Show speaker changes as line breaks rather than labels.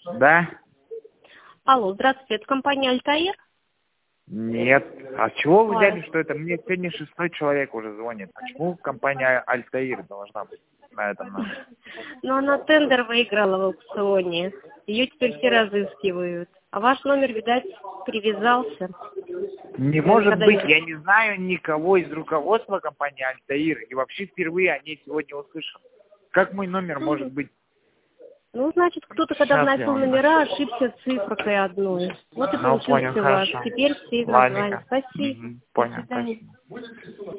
Да?
Алло, здравствуйте, это компания «Альтаир»?
Нет. А с чего вы взяли, что это мне сегодня 6-й человек уже звонит? Почему компания «Альтаир» должна быть на этом номере?
Ну, она тендер выиграла в аукционе. Ее теперь все разыскивают. А ваш номер, видать, привязался.
Не может быть, я не знаю никого из руководства компании «Альтаир». И вообще впервые о ней сегодня услышал. Как мой номер может быть?
Ну, значит, кто-то, когда
Сейчас я
вносил
вам
номера, ошибся цифрой одной. Вот и
Ну, понял,
получился ваш.
хорошо.
Теперь все их названия.
Ладненько.
Спасибо. До
Понял,
свидания.
спасибо.